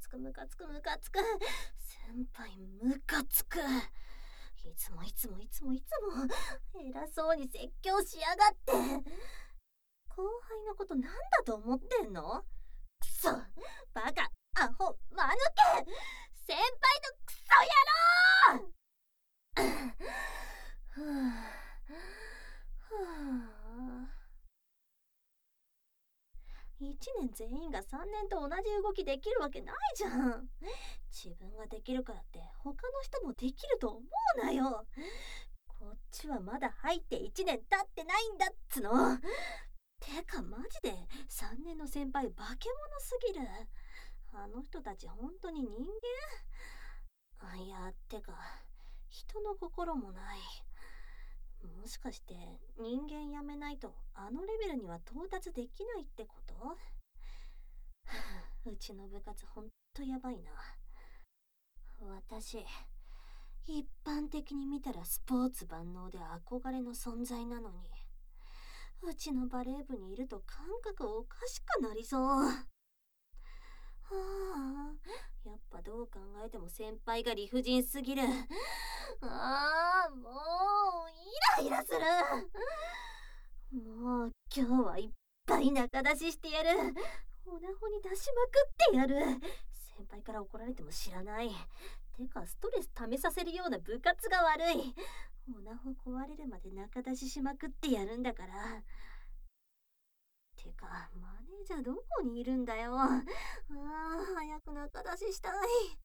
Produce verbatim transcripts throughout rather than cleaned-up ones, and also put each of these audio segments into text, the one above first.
つくムカつくムカつく。先輩ムカつく。いつもいつもいつもいつも偉そうに説教しやがって。後輩のことなんだと思ってんの？くそ、バカ、アホ、間抜け、先輩のクソ野郎。ふぅふぅいちねん全員がさんねんと同じ動きできるわけないじゃん。自分ができるからって他の人もできると思うなよ。こっちはまだ入っていちねん経ってないんだっつの。てかマジでさんねんの先輩化け物すぎる。あの人たち本当に人間？あ、いや、てか人の心もない。もしかして人間やめないとあのレベルには到達できないってこと？うちの部活ほんとやばいな。私、一般的に見たらスポーツ万能で憧れの存在なのに、うちのバレー部にいると感覚おかしくなりそう。はあ、やっぱどう考えても先輩が理不尽すぎる。ああ、もうイライラする。もう今日はいっぱい仲出ししてやる。オナホに出しまくってやる。先輩から怒られても知らない。てかストレス溜めさせるような部活が悪い。オナホ壊れるまで仲出ししまくってやるんだから。てかマネージャーどこにいるんだよ。ああ、早く仲出ししたい。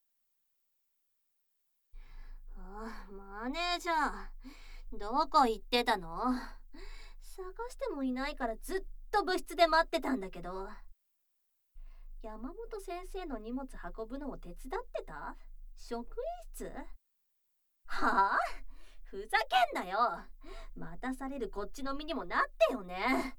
ああ、マネージャーどこ行ってたの？探してもいないからずっと部室で待ってたんだけど。山本先生の荷物運ぶのを手伝ってた？職員室？はあ？ふざけんなよ。待たされるこっちの身にもなってよね。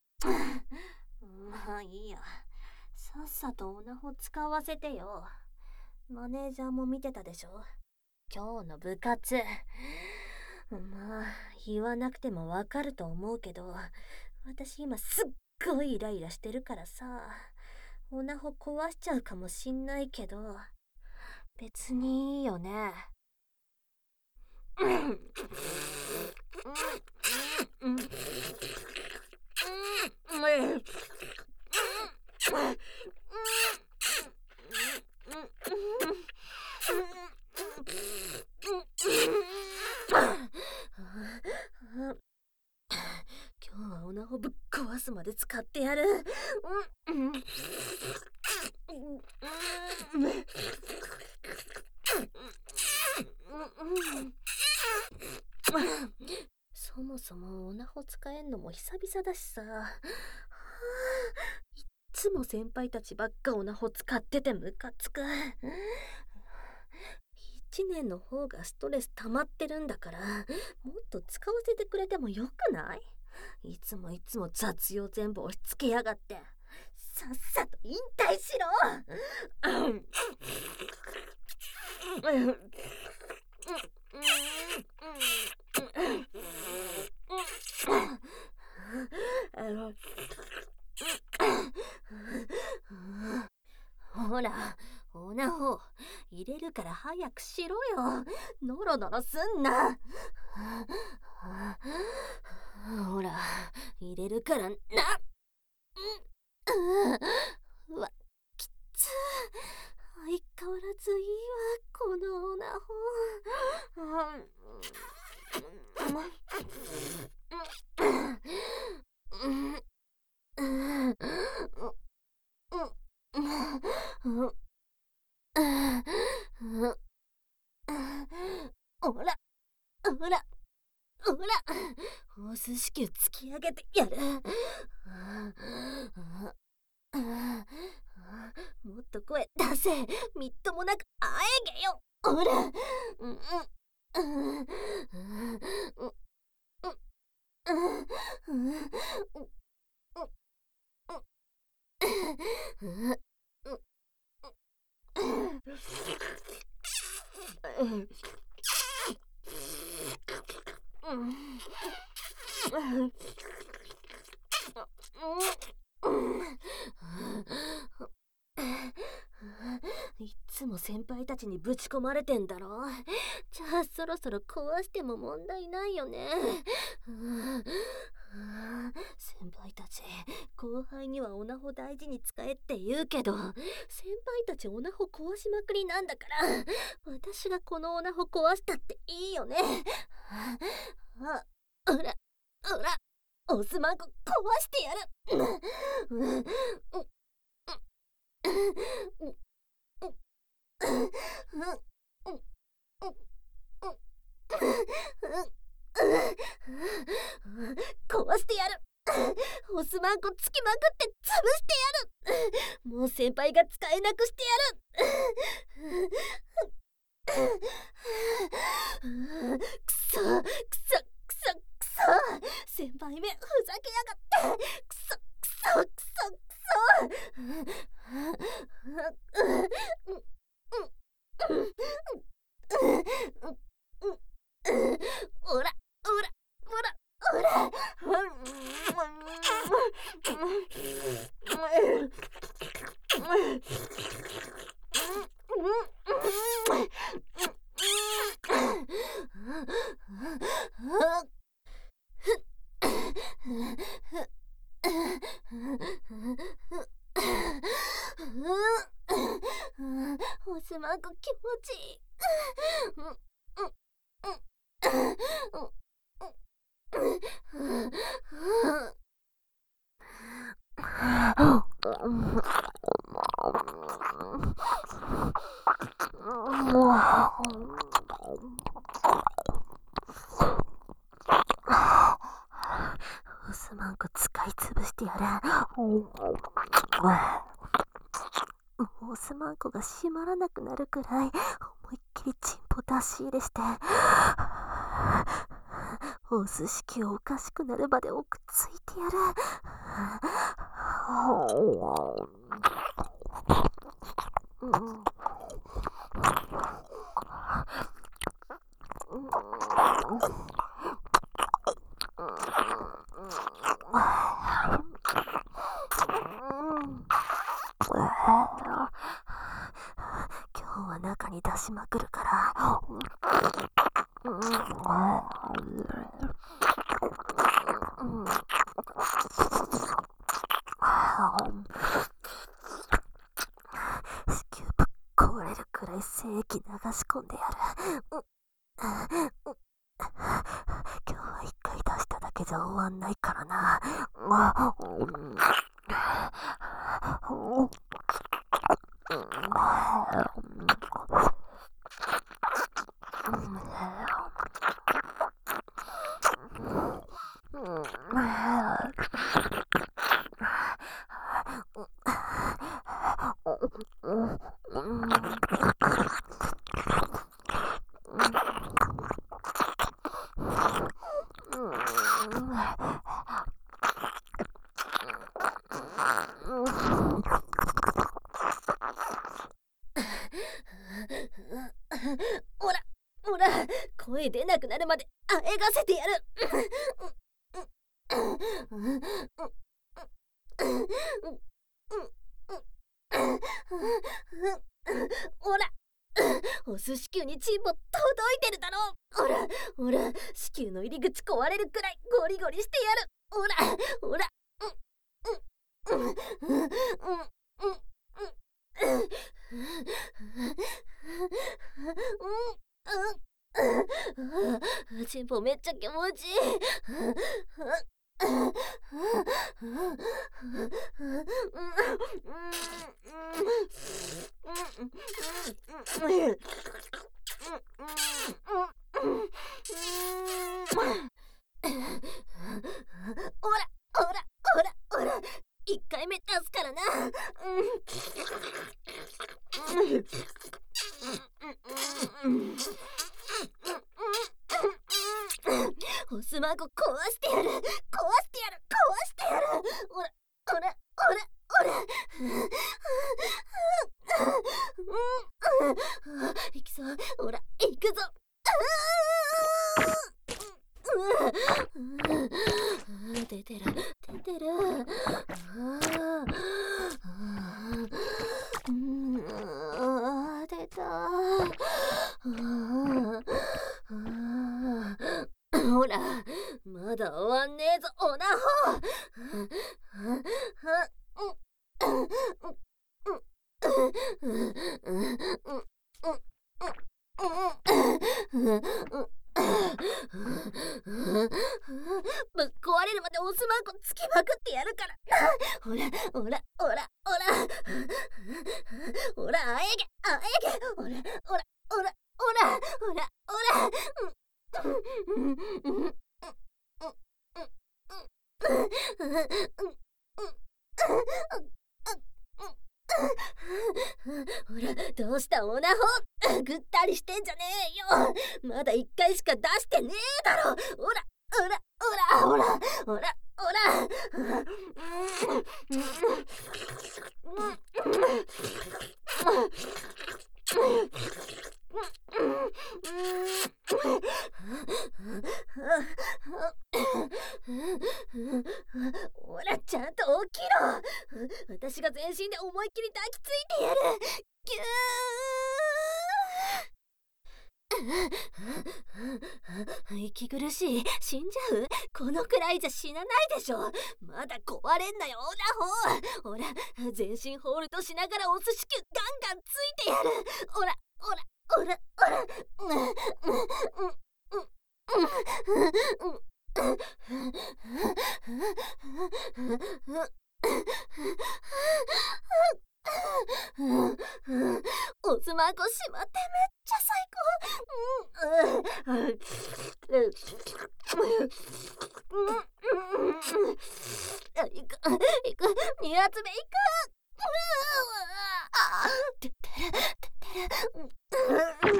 まあいいや。さっさとオナホ使わせてよ。マネージャーも見てたでしょ？今日の部活。まあ言わなくてもわかると思うけど、私今すっごいイライラしてるからさ。オナホ壊しちゃうかもしんないけど、別にいいよね。今日はオナホぶっ壊すまで使ってやる。そもそもオナホ使えんのも久々だしさ。はあ、いっつも先輩たちばっかオナホ使っててムカつく。いちねんの方がストレス溜まってるんだから、もっと使わせてくれてもよくない？いつもいつも雑用全部押し付けやがって。さっさと引退しろ。ほら、オナホ入れるから早くしろよ。ノロノロすんな。ほら、入れるからな。うわ、きつ。相変わらずいいわ、このオナホ。おら、おら、おら、ホース支給突き上げてやる。もっと声出せ。みっともなくあえげよ。おら。 つも先輩たちにぶち込まれてんだろ。じゃあそろそろ壊しても問題ないよね。先輩たち、後輩にはオナホ大事に使えって言うけど、先輩たちオナホ壊しまくりなんだから、私がこのオナホ壊したっていいよね。あ、ほらほら、オスマンコ壊してやる。壊してやる。オスマンコつきまくって潰してやる。もう先輩が使えなくしてやる。くそくそくそくそ、先輩めふざけやがって。くそくそくそくそ。おらおらおらおら。オスマンコ気持ちいい。オスマンコ使い潰してやる。オスマンコが閉まらなくなるくらい思いっきりチンポ出し入れして、オス式をおかしくなるまで奥ついてやる。今日は中に出しまくるから。子宮ぶっ壊れるくらい精液流し込んでやる。今日は一回出しただけじゃ終わんないからな。おらおら、声出なくなるまであえがせてやる。おら、お寿司球にチンポ届いてるだろ。おらおら、子宮の入り口壊れるくらいゴリゴリしてやる。おらおら、チンポめっちゃ気持ちいい。おらおらおらおら、一回目出すからな。オスマンコ壊してやる、壊してやる、壊してやる。おらおらおらおら。いきそう。おら行くぞ。出てる出てる。出だ終わんねえぞオナホ。ぶっ壊れるまでオスマンコつきまくってやるから。ほらほらほらほらほらあえげあえげほらほらほらほらほらほら。ほらどうしたオナホ、ぐったりしてんじゃねえよ。まだ一回しか出してねえだろ。ほらほらほらほらほらほら。ほらちゃんと起きろ。私が全身で思いっきり抱きついてやる。ぎゅー。息苦しい。死んじゃう。このくらいじゃ死なないでしょ。まだ壊れんなよオナホ。ほら全身ホールドしながらお寿司球ガンガンついてやる。ほらほらほらほら。おつまこしまってめっちゃ最高。いくいくに発目いく。てってるてって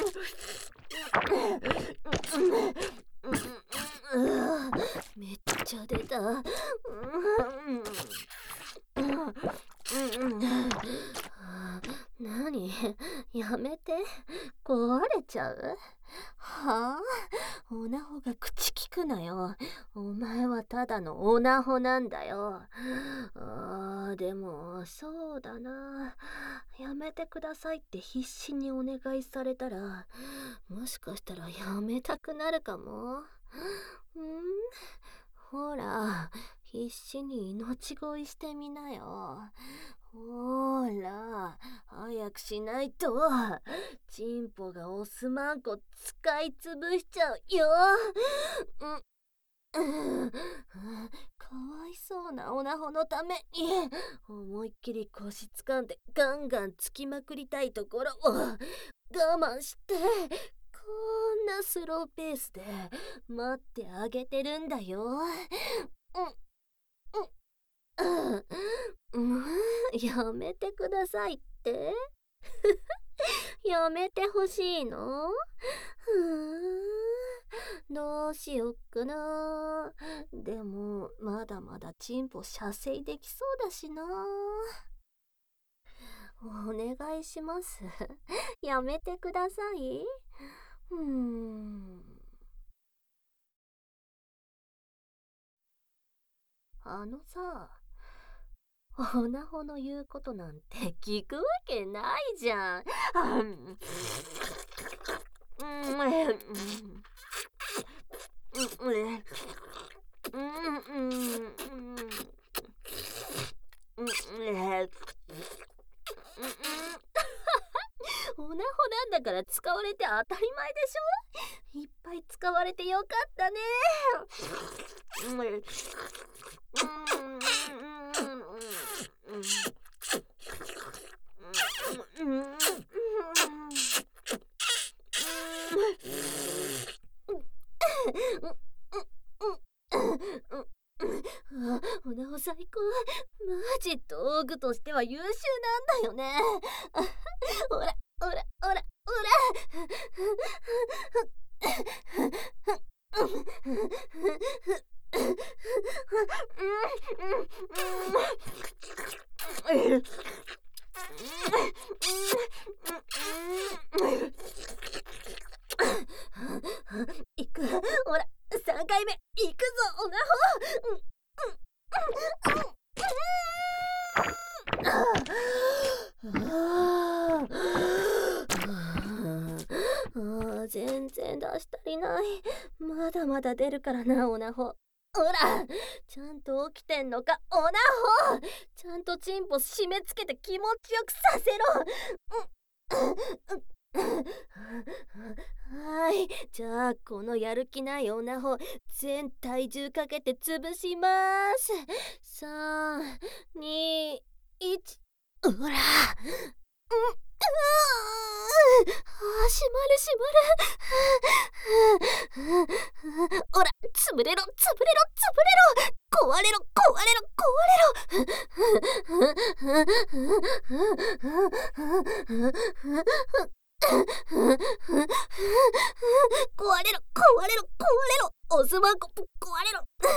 る。めっちゃ出た。なにやめて、壊れちゃう。はあ、オナホが口聞くなよ。お前はただのオナホなんだよ。あーでもそうだな、やめてくださいって必死にお願いされたらもしかしたらやめたくなるかも。んほら必死に命乞いしてみなよ。ほら早くしないとチンポがオスマンコ使いつぶしちゃうよ。うん、かわいそうなオナホのために思いっきり腰掴んでガンガンつきまくりたいところを我慢してこんなスローペースで待ってあげてるんだよ。うん、うん、やめてくださいってやめてほしいの。ふーん、どうしよっかな。でもまだまだチンポ射精できそうだしな。お願いしますやめてください。うーん、あのさ、オナホの言うことなんて聞くわけないじゃん。オナホなんだから使われて当たり前でしょ。いっぱい使われてよかったね。オナホ最高。マジ道具としては優秀なんだよね。ほらほらほらほら。いく、ほらさんかいめいくぞオナホ。ああ全然出したりりない。まだまだ出るからな、オナホ。ほら、ちゃんと起きてんのか、オナホ。ちゃんとチンポ締め付けて気持ちよくさせろ。はい、じゃあこのやる気ないオナホ全体重かけて潰します。さん、に、いち、ほら。うんあー閉まる閉まる。ほら、潰れろ潰れろ潰れろ、壊れろ壊れろ壊れろ。壊れろ壊れろ壊れろ、オスマンコ壊れろ。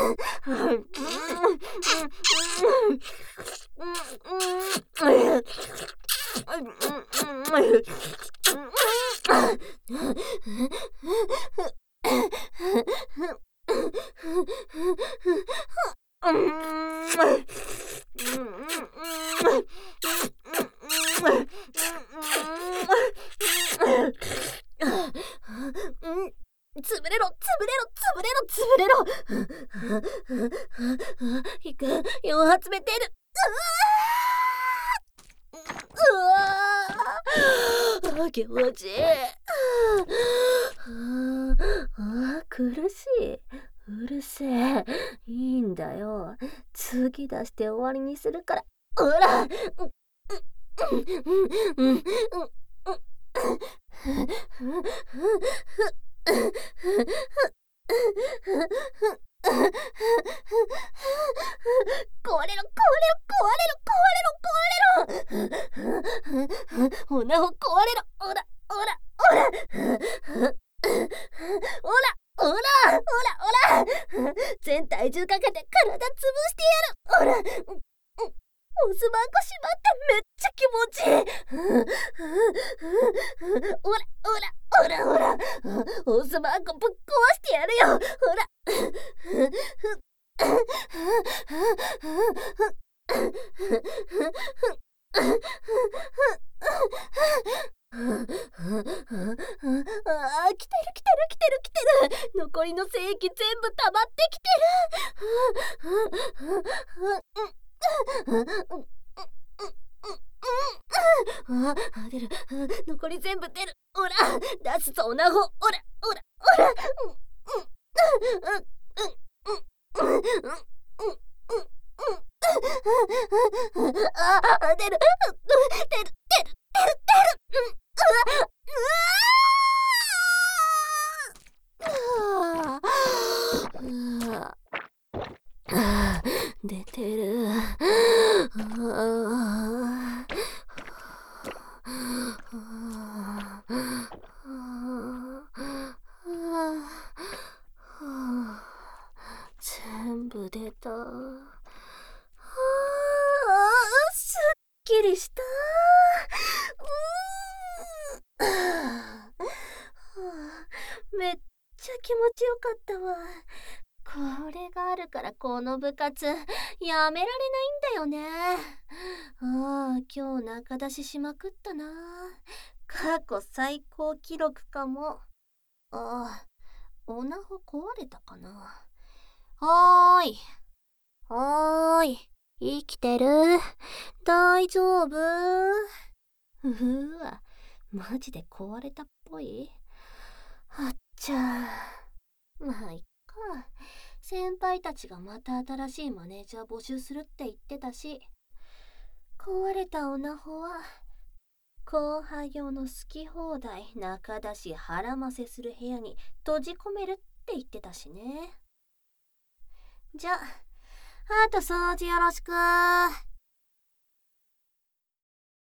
潰れろ潰れろ潰れろ潰れろ。いくよん発目出る。うわー気持ちいい。あ苦しい。うるせえ。いいんだよ、次出して終わりにするから。ほら。壊れろ壊れろ壊れろ壊れろ壊れろ。オナホ壊れろ。ほらほらほらほらほらほらほら全体重かけて体潰してやる。ほら、オスマンコしまってめっちゃ気持ちいい。ほらほらほらほら、オスマンコぶっ壊してやるよ。ほら。あー来てる来てる来てる来てる。残りの精液全部溜まってきてる。あ出る。残り全部出る。ほら出すぞオナホ。ほらほらほら。あ出る出る出る出る出る出る。出てる。全部出た。すっきりした。めっちゃ気持ちよかったわ。これがあるからこの部活やめられないんだよね。ああ今日中出ししまくったな。過去最高記録かも。ああオナホ壊れたかな。はーいはーい生きてる。大丈夫。うーわマジで壊れたっぽい。あっちゃー。まあいっか。先輩たちがまた新しいマネージャー募集するって言ってたし、壊れたオナホは後輩用の好き放題中出し腹ませする部屋に閉じ込めるって言ってたしね。じゃああと掃除よろしくー。